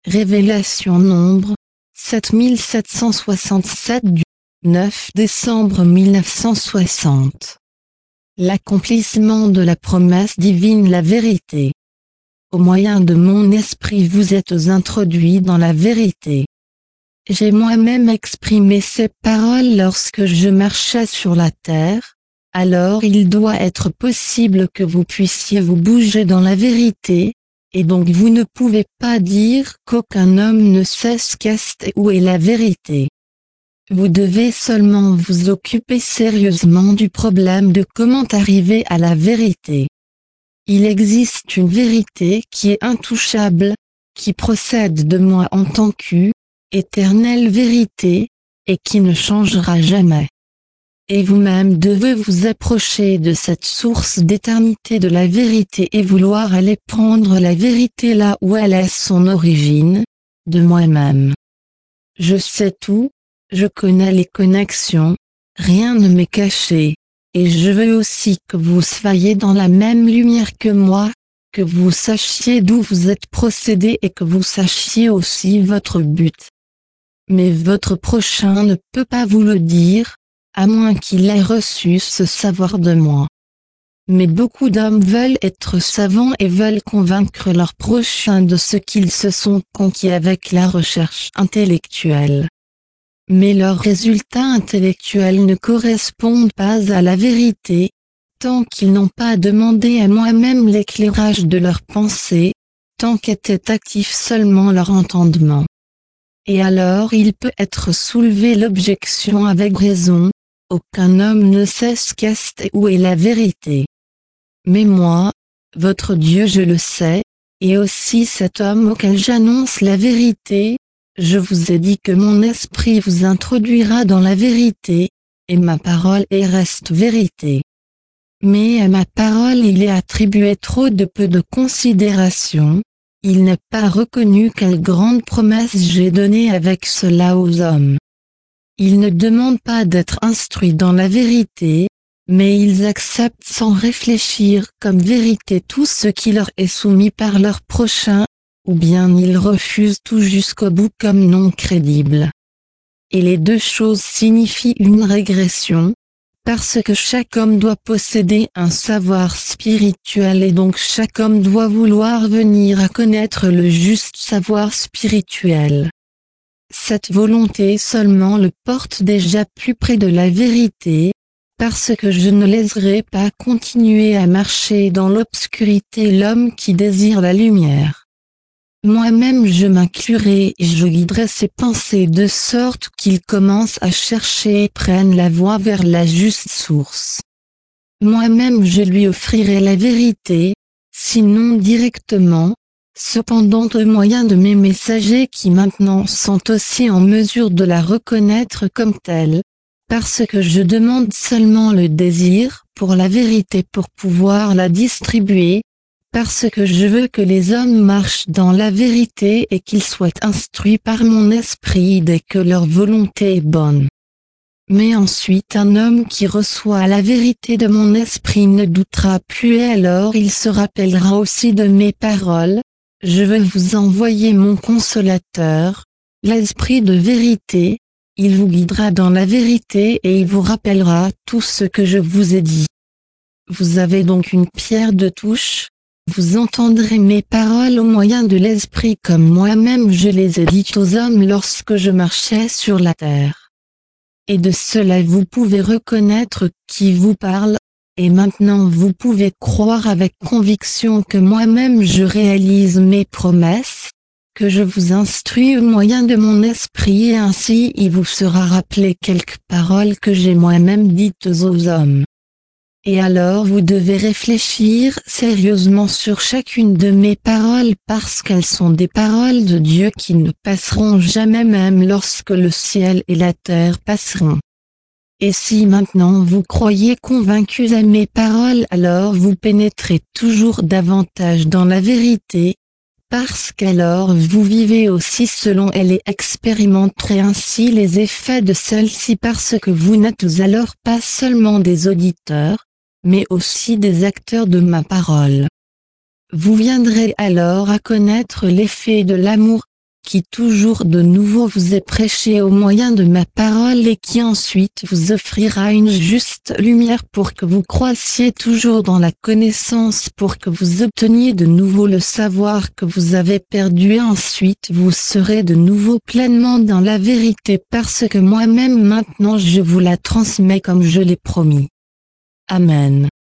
Révélation nombre 7767 du 9 décembre 1960. L'accomplissement de la promesse divine, la vérité. Au moyen de mon esprit vous êtes introduits dans la vérité. J'ai moi-même exprimé ces paroles lorsque je marchais sur la terre, alors il doit être possible que vous puissiez vous bouger dans la vérité, et donc vous ne pouvez pas dire qu'aucun homme ne sait ce qu'est ou est la vérité. Vous devez seulement vous occuper sérieusement du problème de comment arriver à la vérité. Il existe une vérité qui est intouchable, qui procède de moi en tant qu'éternelle vérité, et qui ne changera jamais. Et vous-même devez vous approcher de cette source d'éternité de la vérité et vouloir aller prendre la vérité là où elle est son origine, de moi-même. Je sais tout, je connais les connexions, rien ne m'est caché, et je veux aussi que vous soyez dans la même lumière que moi, que vous sachiez d'où vous êtes procédé et que vous sachiez aussi votre but. Mais votre prochain ne peut pas vous le dire, à moins qu'il ait reçu ce savoir de moi. Mais beaucoup d'hommes veulent être savants et veulent convaincre leur prochain de ce qu'ils se sont conquis avec la recherche intellectuelle. Mais leurs résultats intellectuels ne correspondent pas à la vérité, tant qu'ils n'ont pas demandé à moi-même l'éclairage de leurs pensées, tant qu'était actif seulement leur entendement. Et alors il peut être soulevé l'objection avec raison, aucun homme ne sait ce qu'est ou est la vérité. Mais moi, votre Dieu, je le sais, et aussi cet homme auquel j'annonce la vérité, je vous ai dit que mon esprit vous introduira dans la vérité, et ma parole est reste vérité. Mais à ma parole il est attribué trop de peu de considération, il n'est pas reconnu quelle grande promesse j'ai donnée avec cela aux hommes. Ils ne demandent pas d'être instruits dans la vérité, mais ils acceptent sans réfléchir comme vérité tout ce qui leur est soumis par leur prochain, ou bien ils refusent tout jusqu'au bout comme non crédible. Et les deux choses signifient une régression, parce que chaque homme doit posséder un savoir spirituel et donc chaque homme doit vouloir venir à connaître le juste savoir spirituel. Cette volonté seulement le porte déjà plus près de la vérité, parce que je ne laisserai pas continuer à marcher dans l'obscurité l'homme qui désire la lumière. Moi-même je m'inclurai et je guiderai ses pensées de sorte qu'il commence à chercher et prenne la voie vers la juste source. Moi-même je lui offrirai la vérité, sinon directement, cependant au moyen de mes messagers qui maintenant sont aussi en mesure de la reconnaître comme telle, parce que je demande seulement le désir pour la vérité pour pouvoir la distribuer, parce que je veux que les hommes marchent dans la vérité et qu'ils soient instruits par mon esprit dès que leur volonté est bonne. Mais ensuite un homme qui reçoit la vérité de mon esprit ne doutera plus et alors il se rappellera aussi de mes paroles. Je veux vous envoyer mon consolateur, l'esprit de vérité, il vous guidera dans la vérité et il vous rappellera tout ce que je vous ai dit. Vous avez donc une pierre de touche, vous entendrez mes paroles au moyen de l'esprit comme moi-même je les ai dites aux hommes lorsque je marchais sur la terre. Et de cela vous pouvez reconnaître qui vous parle, et maintenant vous pouvez croire avec conviction que moi-même je réalise mes promesses, que je vous instruis au moyen de mon esprit et ainsi il vous sera rappelé quelques paroles que j'ai moi-même dites aux hommes. Et alors vous devez réfléchir sérieusement sur chacune de mes paroles parce qu'elles sont des paroles de Dieu qui ne passeront jamais même lorsque le ciel et la terre passeront. Et si maintenant vous croyez convaincus à mes paroles alors vous pénétrez toujours davantage dans la vérité, parce qu'alors vous vivez aussi selon elle et expérimenterez ainsi les effets de celle-ci parce que vous n'êtes alors pas seulement des auditeurs, mais aussi des acteurs de ma parole. Vous viendrez alors à connaître l'effet de l'amour, qui toujours de nouveau vous est prêché au moyen de ma parole et qui ensuite vous offrira une juste lumière pour que vous croissiez toujours dans la connaissance, pour que vous obteniez de nouveau le savoir que vous avez perdu et ensuite vous serez de nouveau pleinement dans la vérité parce que moi-même maintenant je vous la transmets comme je l'ai promis. Amen.